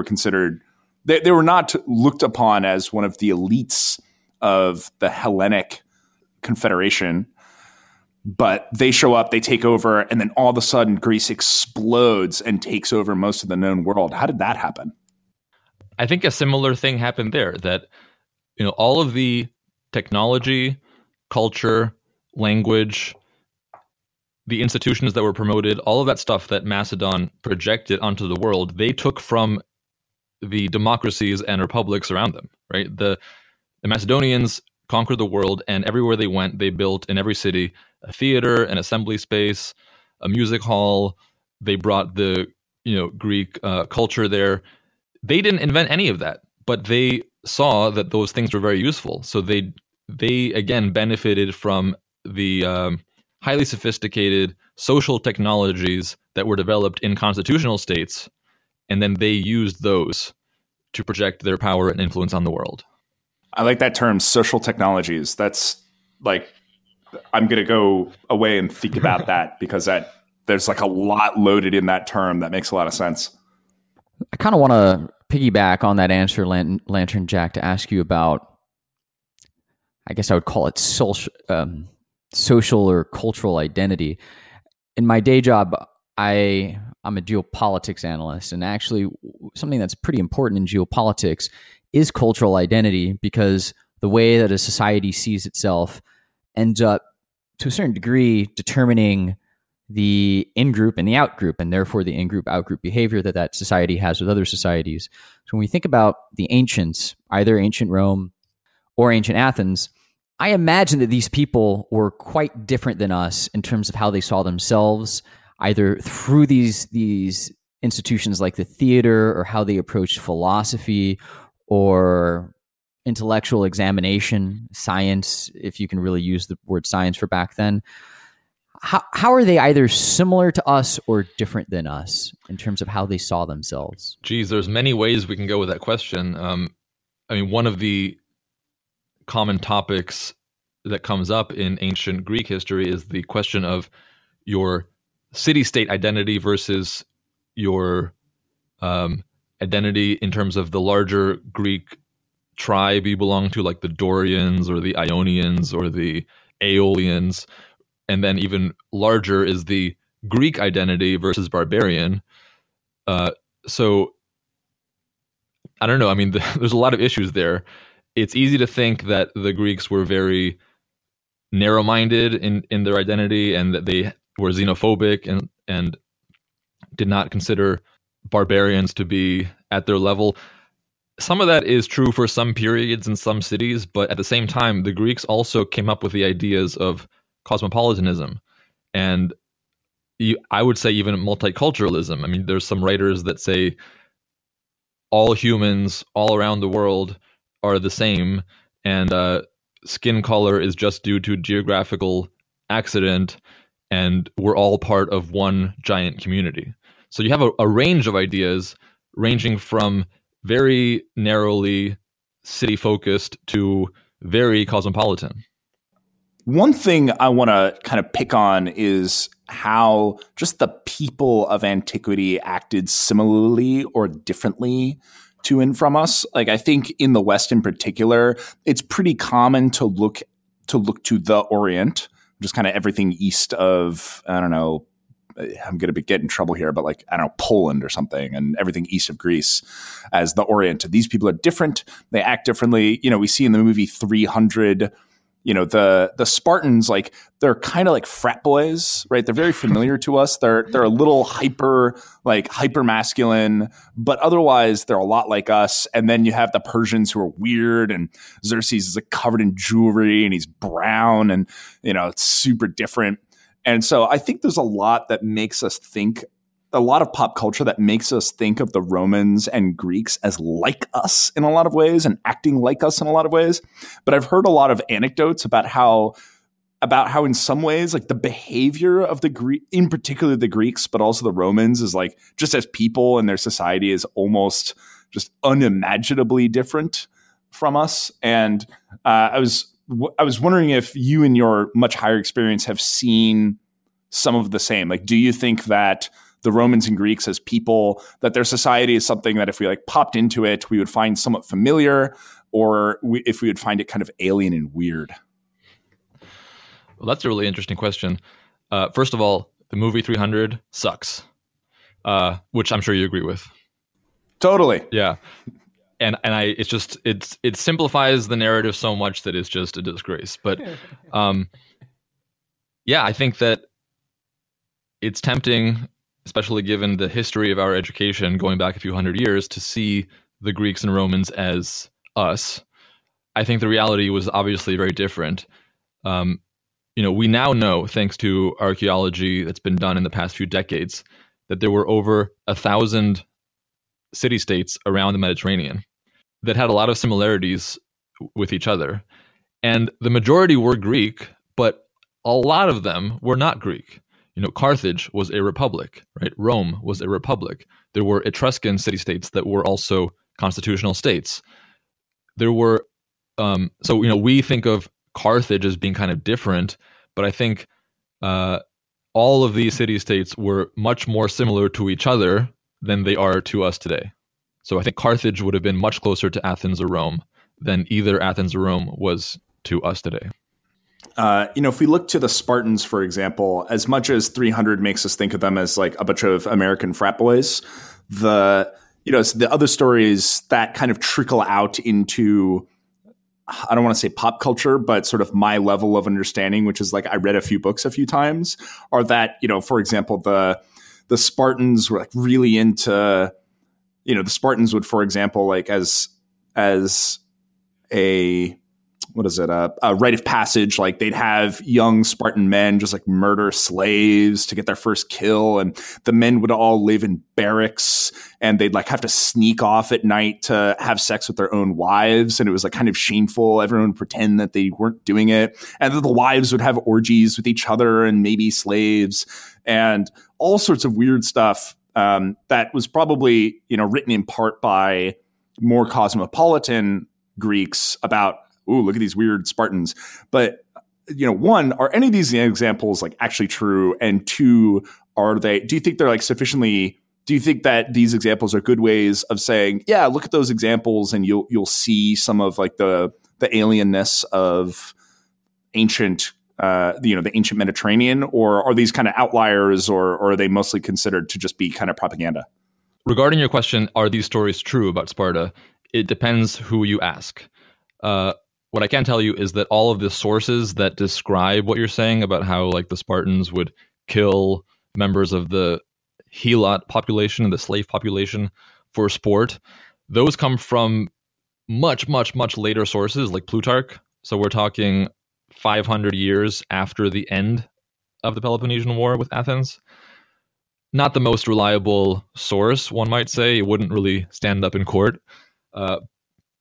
were not looked upon as one of the elites of the Hellenic Confederation. But they show up, they take over, and then all of a sudden Greece explodes and takes over most of the known world. How did that happen? I think a similar thing happened there, that all of the technology, culture, language, the institutions that were promoted, all of that stuff that Macedon projected onto the world, they took from the democracies and republics around them, right? The Macedonians conquered the world, and everywhere they went, they built in every city a theater, an assembly space, a music hall. They brought the Greek culture there. They didn't invent any of that, but they saw that those things were very useful. So they again benefited from the highly sophisticated social technologies that were developed in constitutional states, and then they used those to project their power and influence on the world. I like that term, social technologies. That's I'm going to go away and think about that because there's a lot loaded in that term that makes a lot of sense. I kind of want to piggyback on that answer, Lantern Jack, to ask you about, I guess I would call it social or cultural identity. In my day job, I'm a geopolitics analyst, and actually something that's pretty important in geopolitics is cultural identity, because the way that a society sees itself ends up, to a certain degree, determining the in-group and the out-group, and therefore the in-group, out-group behavior that society has with other societies. So when we think about the ancients, either ancient Rome or ancient Athens, I imagine that these people were quite different than us in terms of how they saw themselves, either through these institutions like the theater, or how they approached philosophy or intellectual examination, science, if you can really use the word science for back then. How are they either similar to us or different than us in terms of how they saw themselves? Geez, there's many ways we can go with that question. One of the common topics that comes up in ancient Greek history is the question of your city-state identity versus your identity in terms of the larger Greek tribe you belong to, like the Dorians or the Ionians or the Aeolians. And then even larger is the Greek identity versus barbarian. So I don't know. There's a lot of issues there. It's easy to think that the Greeks were very narrow-minded in their identity, and that they were xenophobic and did not consider barbarians to be at their level. Some of that is true for some periods in some cities, but at the same time, the Greeks also came up with the ideas of cosmopolitanism, and I would say even multiculturalism. There's some writers that say all humans all around the world are the same, and skin color is just due to geographical accident, and we're all part of one giant community. So you have a range of ideas ranging from very narrowly city-focused to very cosmopolitan. One thing I want to kind of pick on is how just the people of antiquity acted similarly or differently to and from us. Like, I think in the West in particular, it's pretty common to look to the Orient, just kind of everything east of, I don't know, I'm going to get in trouble here, but like, I don't know, Poland or something, and everything east of Greece as the Orient. These people are different. They act differently. You know, we see in the movie 300, you know, the Spartans, like, they're kind of like frat boys, right? They're very familiar to us. They're a little hyper masculine, but otherwise they're a lot like us. And then you have the Persians who are weird, and Xerxes is like covered in jewelry and he's brown, and, you know, it's super different. And so I think there's a lot that makes us think, a lot of pop culture that makes us think of the Romans and Greeks as like us in a lot of ways and acting like us in a lot of ways. But I've heard a lot of anecdotes about how in some ways, like, the behavior of in particular the Greeks, but also the Romans, is like, just as people and their society is almost just unimaginably different from us. And I was wondering if you, in your much higher experience, have seen some of the same. Like, do you think that the Romans and Greeks as people, that their society is something that if we like popped into it, we would find somewhat familiar, or if we would find it kind of alien and weird? Well, that's a really interesting question. First of all, the movie 300 sucks, which I'm sure you agree with. Totally. Yeah. And it simplifies the narrative so much that it's just a disgrace. But yeah, I think that it's tempting, especially given the history of our education going back a few hundred years, to see the Greeks and Romans as us. I think the reality was obviously very different. You know, we now know, thanks to archaeology that's been done in the past few decades, that there were over 1,000 city-states around the Mediterranean that had a lot of similarities with each other. And the majority were Greek, but a lot of them were not Greek. You know, Carthage was a republic, right? Rome was a republic. There were Etruscan city-states that were also constitutional states. There were, so, you know, we think of Carthage as being kind of different, but I think all of these city-states were much more similar to each other than they are to us today. So I think Carthage would have been much closer to Athens or Rome than either Athens or Rome was to us today. You know, if we look to the Spartans, for example, as much as 300 makes us think of them as like a bunch of American frat boys, the other stories that kind of trickle out into, I don't want to say pop culture, but sort of my level of understanding, which is like, I read a few books a few times, are that, you know, for example, the Spartans were like really into, you know, the Spartans would, for example, like as a, what is it? A rite of passage. Like, they'd have young Spartan men just like murder slaves to get their first kill. And the men would all live in barracks, and they'd like have to sneak off at night to have sex with their own wives. And it was like kind of shameful. Everyone would pretend that they weren't doing it. And then the wives would have orgies with each other and maybe slaves and all sorts of weird stuff. That was probably, you know, written in part by more cosmopolitan Greeks about, ooh, look at these weird Spartans. But, you know, one, are any of these examples like actually true? And two, do you think they're like sufficiently, do you think that these examples are good ways of saying, yeah, look at those examples and you'll see some of like the alienness of ancient, the ancient Mediterranean? Or are these kind of outliers, or are they mostly considered to just be kind of propaganda? Regarding your question, are these stories true about Sparta? It depends who you ask. What I can tell you is that all of the sources that describe what you're saying about how like the Spartans would kill members of the helot population, the slave population, for sport, those come from much, much, much later sources like Plutarch. So we're talking 500 years after the end of the Peloponnesian War with Athens. Not the most reliable source, one might say. It wouldn't really stand up in court.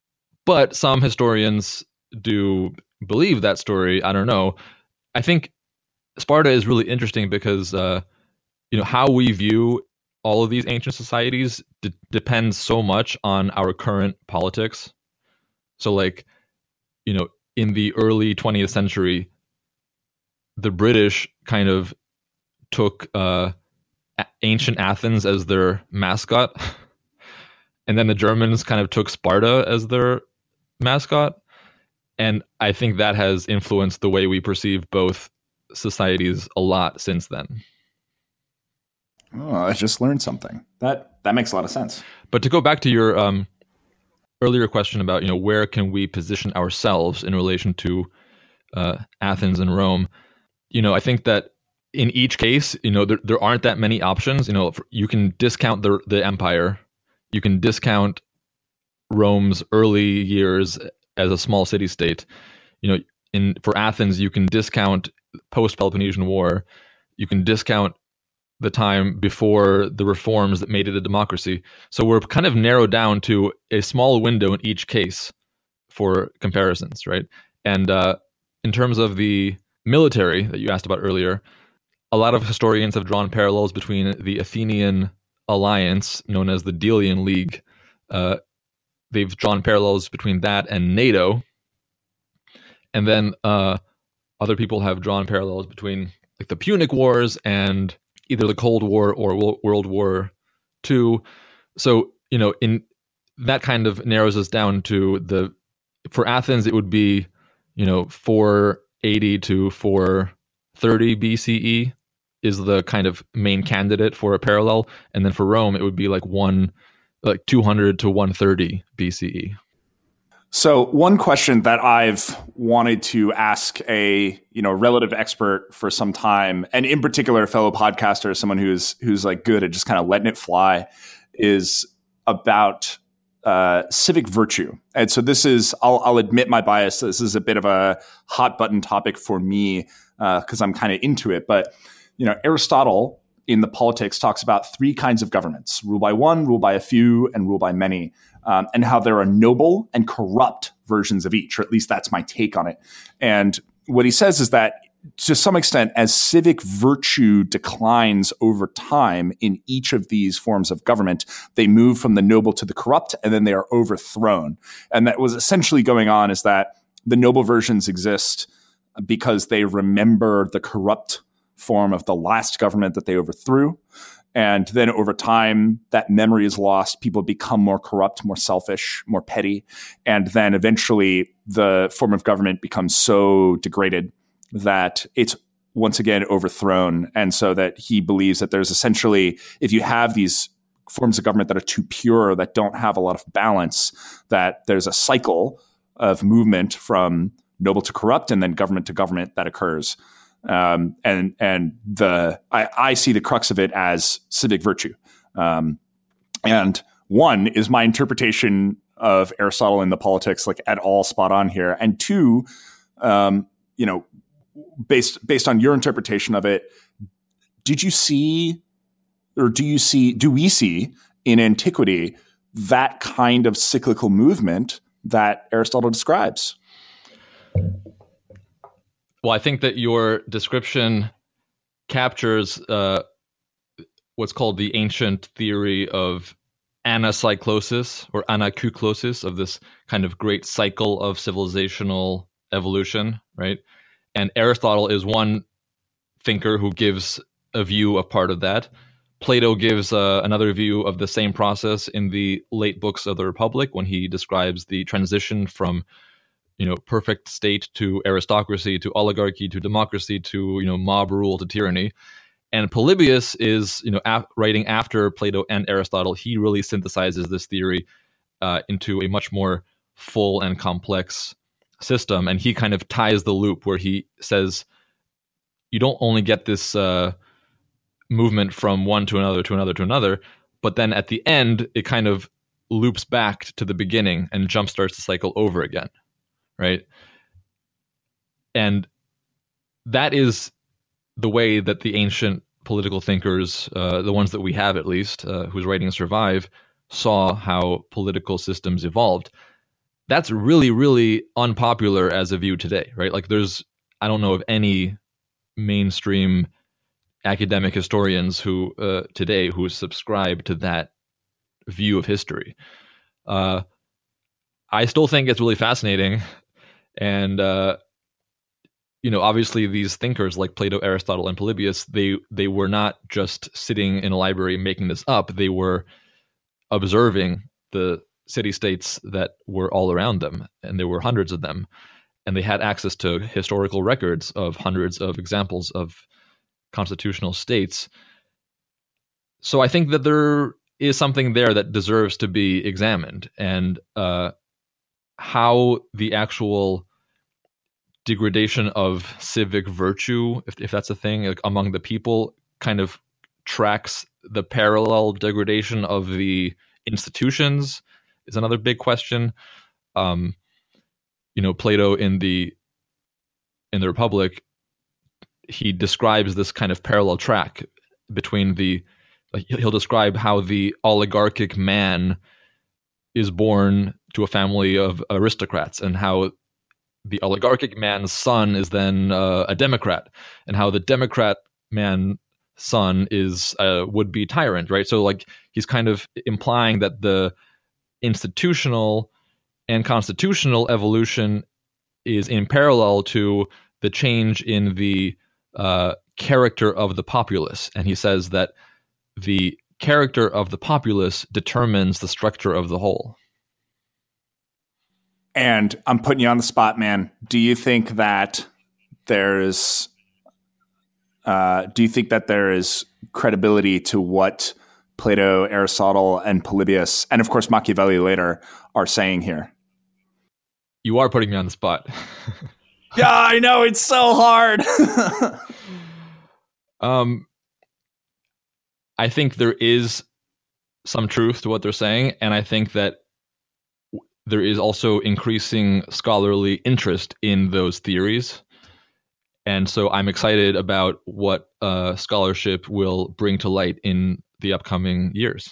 But some historians do believe that story. I don't know. I think Sparta is really interesting because how we view all of these ancient societies depends so much on our current politics. So, like, in the early 20th century, the British kind of took ancient Athens as their mascot, and then the Germans kind of took Sparta as their mascot. And I think that has influenced the way we perceive both societies a lot since then. Oh, I just learned something. That makes a lot of sense. But to go back to your earlier question about where can we position ourselves in relation to Athens and Rome, I think that in each case, there aren't that many options. You can discount the empire, you can discount Rome's early years as a small city state. For Athens, you can discount post-Peloponnesian War, you can discount the time before the reforms that made it a democracy. So we're kind of narrowed down to a small window in each case for comparisons, right? And in terms of the military that you asked about earlier, a lot of historians have drawn parallels between the Athenian alliance, known as the Delian League. They've drawn parallels between that and NATO. And then other people have drawn parallels between like the Punic Wars and either the Cold War or World War II. So, in that kind of narrows us down to for Athens, it would be, 480 to 430 BCE is the kind of main candidate for a parallel. And then for Rome, it would be like 200 to 130 BCE. So one question that I've wanted to ask a relative expert for some time, and in particular a fellow podcaster, someone who's like good at just kind of letting it fly, is about civic virtue. And so this is, I'll admit my bias, this is a bit of a hot button topic for me because I'm kind of into it. But Aristotle in the Politics talks about three kinds of governments: rule by one, rule by a few, and rule by many. And how there are noble and corrupt versions of each, or at least that's my take on it. And what he says is that to some extent, as civic virtue declines over time in each of these forms of government, they move from the noble to the corrupt, and then they are overthrown. And that was essentially going on is that the noble versions exist because they remember the corrupt form of the last government that they overthrew. And then over time, that memory is lost. People become more corrupt, more selfish, more petty. And then eventually the form of government becomes so degraded that it's once again overthrown. And so that he believes that there's essentially, if you have these forms of government that are too pure, that don't have a lot of balance, that there's a cycle of movement from noble to corrupt and then government to government that occurs. I see the crux of it as civic virtue. And one is my interpretation of Aristotle in the Politics, like at all spot on here. And two, based on your interpretation of it, do we see in antiquity that kind of cyclical movement that Aristotle describes? Well, I think that your description captures what's called the ancient theory of anacyclosis or anakyclosis, of this kind of great cycle of civilizational evolution, right? And Aristotle is one thinker who gives a view of part of that. Plato gives another view of the same process in the late books of the Republic when he describes the transition from perfect state to aristocracy, to oligarchy, to democracy, to, mob rule, to tyranny. And Polybius is, writing after Plato and Aristotle. He really synthesizes this theory into a much more full and complex system. And he kind of ties the loop where he says, you don't only get this movement from one to another, to another, to another, but then at the end, it kind of loops back to the beginning and jumpstarts the cycle over again. Right. And that is the way that the ancient political thinkers, the ones that we have at least, whose writings survive, saw how political systems evolved. that's really, really unpopular as a view today, right? Like I don't know of any mainstream academic historians who today who subscribe to that view of history. I still think it's really fascinating. And, obviously these thinkers like Plato, Aristotle, and Polybius, they were not just sitting in a library making this up. They were observing the city-states that were all around them, and there were hundreds of them. And they had access to historical records of hundreds of examples of constitutional states. So I think that there is something there that deserves to be examined, and how the actual degradation of civic virtue, if that's a thing, like among the people, kind of tracks the parallel degradation of the institutions is another big question. Plato in the Republic, he describes this kind of parallel track between he'll describe how the oligarchic man is born to a family of aristocrats, and how the oligarchic man's son is then a Democrat, and how the Democrat man's son is a would-be tyrant, right? So like he's kind of implying that the institutional and constitutional evolution is in parallel to the change in the character of the populace. And he says that the character of the populace determines the structure of the whole. And I'm putting you on the spot, man. Do you think that there is credibility to what Plato, Aristotle, and Polybius, and of course Machiavelli later, are saying here? You are putting me on the spot. Yeah, I know, it's so hard. I think there is some truth to what they're saying, and I think that there is also increasing scholarly interest in those theories. And so I'm excited about what scholarship will bring to light in the upcoming years.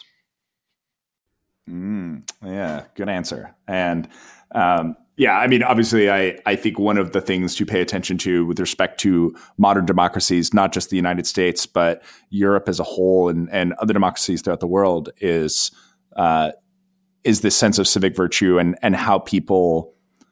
Yeah, good answer. And obviously I think one of the things to pay attention to with respect to modern democracies, not just the United States, but Europe as a whole and other democracies throughout the world is this sense of civic virtue and how people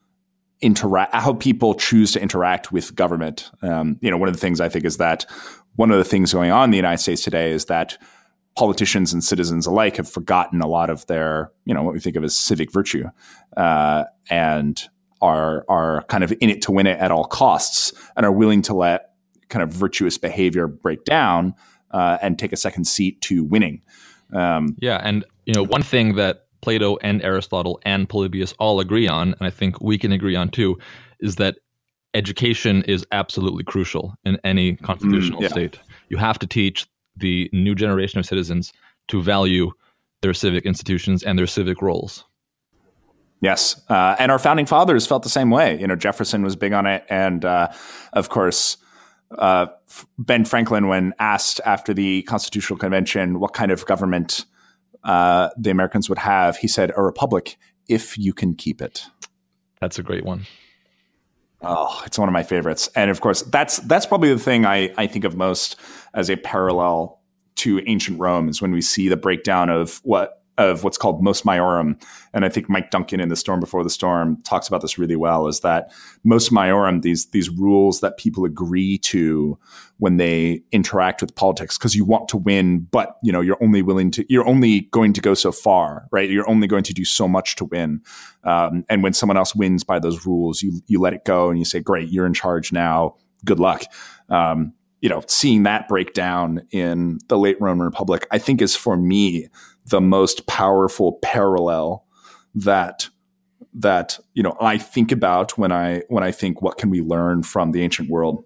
choose to interact with government. One of the things I think is that one of the things going on in the United States today is that politicians and citizens alike have forgotten a lot of their, what we think of as civic virtue, and are kind of in it to win it at all costs, and are willing to let kind of virtuous behavior break down and take a second seat to winning. And one thing that Plato and Aristotle and Polybius all agree on, and I think we can agree on too, is that education is absolutely crucial in any constitutional state. You have to teach the new generation of citizens to value their civic institutions and their civic roles. Yes. And our founding fathers felt the same way. Jefferson was big on it. And of course, Ben Franklin, when asked after the Constitutional Convention what kind of government the Americans would have, he said, "A republic, if you can keep it." That's a great one. Oh, it's one of my favorites. And of course, that's probably the thing I think of most as a parallel to ancient Rome, is when we see the breakdown of what's called Mos Maiorum. And I think Mike Duncan in The Storm Before the Storm talks about this really well, is that Mos Maiorum, these rules that people agree to when they interact with politics, because you want to win, but you're only going to go so far, right? You're only going to do so much to win. And when someone else wins by those rules, you let it go and you say, great, you're in charge now. Good luck. Seeing that break down in the late Roman Republic, I think is, for me, the most powerful parallel that I think about when I think, what can we learn from the ancient world?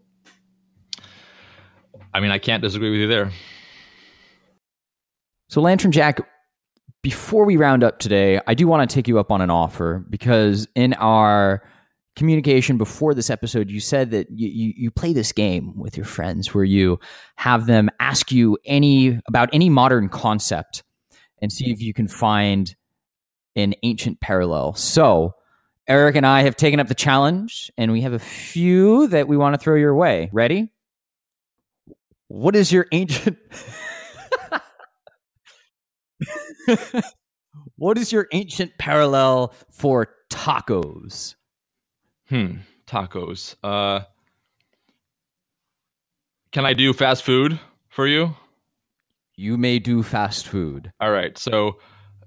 I mean, I can't disagree with you there. So Lantern Jack, before we round up today, I do want to take you up on an offer, because in our communication before this episode, you said that you play this game with your friends where you have them ask you about any modern concept and see if you can find an ancient parallel. So Eric and I have taken up the challenge, and we have a few that we want to throw your way. Ready? What is your ancient... What is your ancient parallel for tacos? Tacos. Can I do fast food for you? You may do fast food. All right. So,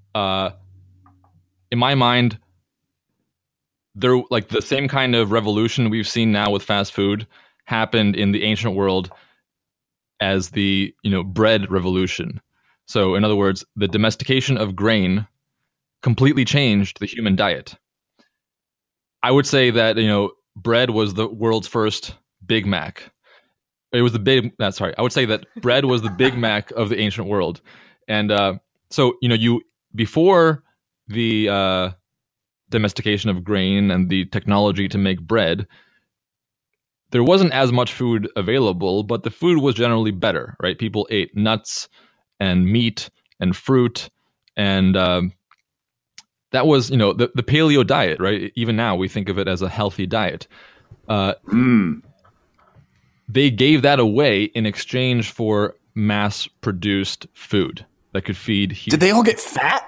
in my mind, there like the same kind of revolution we've seen now with fast food happened in the ancient world as the bread revolution. So, in other words, the domestication of grain completely changed the human diet. I would say that bread was the world's first Big Mac. It was I would say that bread was the Big Mac of the ancient world, and so before the domestication of grain and the technology to make bread, there wasn't as much food available, but the food was generally better, right? People ate nuts and meat and fruit, and that was the paleo diet, right? Even now we think of it as a healthy diet. They gave that away in exchange for mass-produced food that could feed humans. Did they all get fat?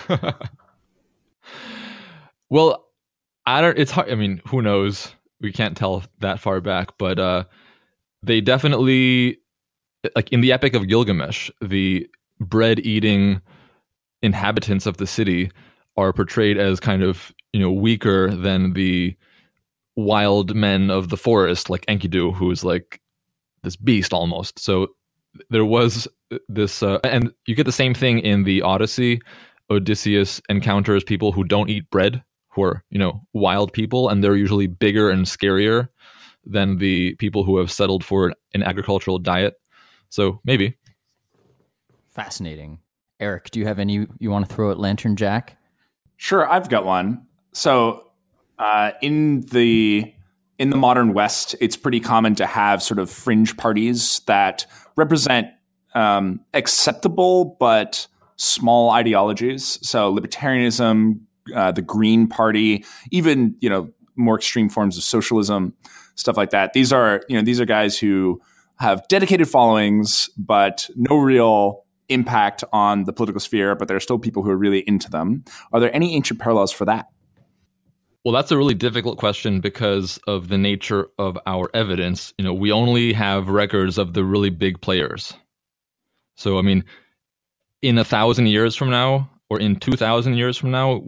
Well, it's hard. I mean, who knows? We can't tell that far back, but they definitely, like in the Epic of Gilgamesh, the bread-eating inhabitants of the city are portrayed as kind of weaker than the wild men of the forest, like Enkidu, who is like this beast almost. So there was this, and you get the same thing in the Odyssey. Odysseus encounters people who don't eat bread, who are wild people, and they're usually bigger and scarier than the people who have settled for an agricultural diet. So maybe. Fascinating. Eric, do you have any you want to throw at Lantern Jack? Sure, I've got one. So in the modern West, it's pretty common to have sort of fringe parties that represent acceptable but small ideologies. So libertarianism, the Green Party, even more extreme forms of socialism, stuff like that. These are guys who have dedicated followings, but no real impact on the political sphere. But there are still people who are really into them. Are there any ancient parallels for that? Well, that's a really difficult question because of the nature of our evidence. We only have records of the really big players. So, I mean, in 1,000 years from now, or in 2,000 years from now,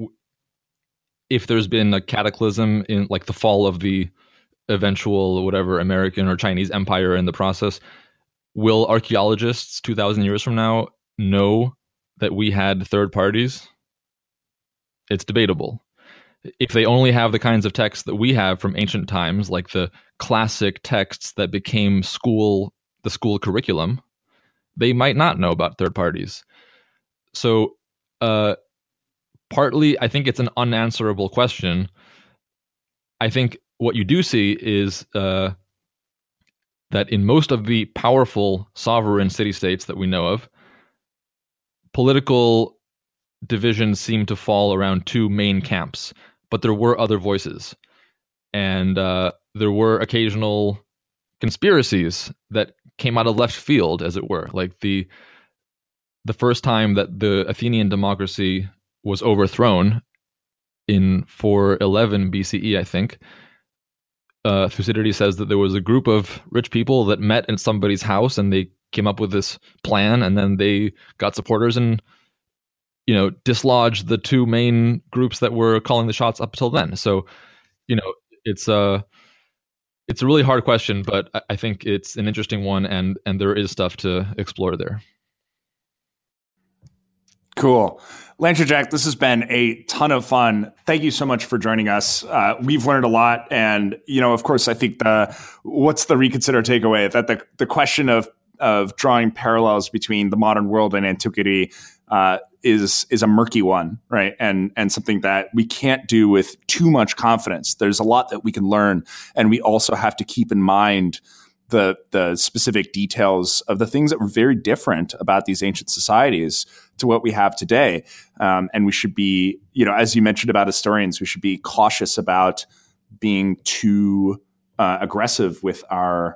if there's been a cataclysm in like the fall of the eventual whatever American or Chinese empire in the process, will archaeologists 2,000 years from now know that we had third parties? It's debatable. If they only have the kinds of texts that we have from ancient times, like the classic texts that became the school curriculum, they might not know about third parties. So partly, I think it's an unanswerable question. I think what you do see is that in most of the powerful sovereign city-states that we know of, political divisions seem to fall around two main camps, but there were other voices. And there were occasional conspiracies that came out of left field, as it were. Like the first time that the Athenian democracy was overthrown in 411 BCE, I think, Thucydides says that there was a group of rich people that met in somebody's house and they came up with this plan, and then they got supporters and dislodged the two main groups that were calling the shots up till then. So, it's a really hard question, but I think it's an interesting one, and there is stuff to explore there. Cool. Lantern Jack, this has been a ton of fun. Thank you so much for joining us. We've learned a lot. And, of course, I think what's the reconsider takeaway? That the question of drawing parallels between the modern world and antiquity is a murky one, right? And something that we can't do with too much confidence. There's a lot that we can learn. And we also have to keep in mind the specific details of the things that were very different about these ancient societies to what we have today. And we should be, as you mentioned about historians, we should be cautious about being too aggressive with the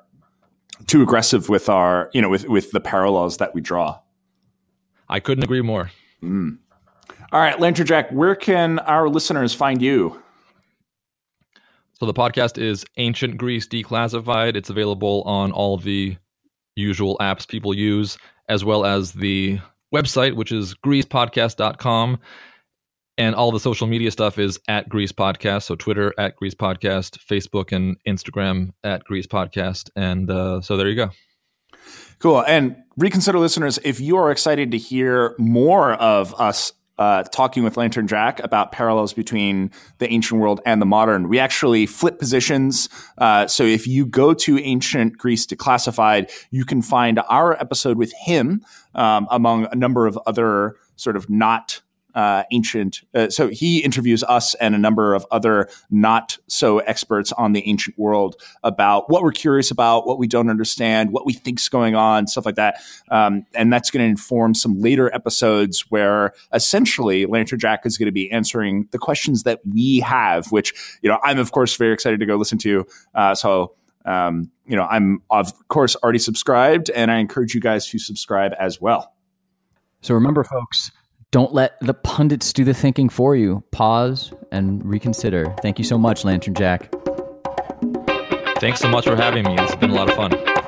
parallels that we draw. I couldn't agree more. All right, Lantern Jack, where can our listeners find you? So the podcast is Ancient Greece Declassified. It's available on all of the usual apps people use, as well as the website, which is greacepodcast.com. And all the social media stuff is at Greece Podcast. So Twitter at Greece Podcast, Facebook and Instagram at Greece Podcast. And so there you go. Cool. And Reconsider listeners, if you are excited to hear more of us talking with Lantern Jack about parallels between the ancient world and the modern, we actually flip positions. So if you go to Ancient Greece Declassified, you can find our episode with him among a number of other sort of not ancient. So he interviews us and a number of other not so experts on the ancient world about what we're curious about, what we don't understand, what we think's going on, stuff like that. And that's going to inform some later episodes where essentially Lantern Jack is going to be answering the questions that we have, which, I'm of course very excited to go listen to. I'm of course already subscribed, and I encourage you guys to subscribe as well. So remember, folks, don't let the pundits do the thinking for you. Pause and reconsider. Thank you so much, Lantern Jack. Thanks so much for having me. This has been a lot of fun.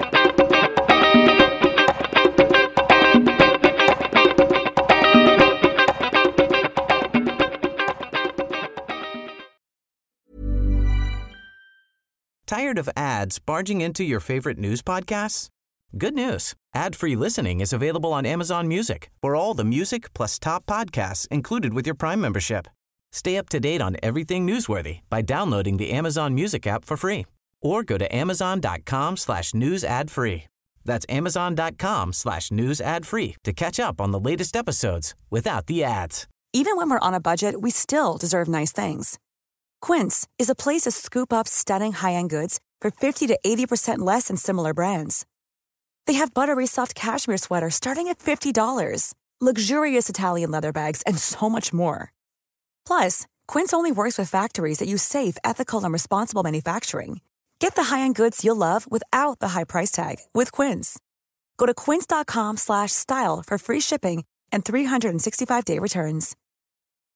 Tired of ads barging into your favorite news podcasts? Good news. Ad-free listening is available on Amazon Music for all the music plus top podcasts included with your Prime membership. Stay up to date on everything newsworthy by downloading the Amazon Music app for free or go to amazon.com/news ad free. That's amazon.com/news ad free to catch up on the latest episodes without the ads. Even when we're on a budget, we still deserve nice things. Quince is a place to scoop up stunning high-end goods for 50 to 80% less than similar brands. They have buttery soft cashmere sweaters starting at $50, luxurious Italian leather bags, and so much more. Plus, Quince only works with factories that use safe, ethical, and responsible manufacturing. Get the high-end goods you'll love without the high price tag with Quince. Go to quince.com/style for free shipping and 365-day returns.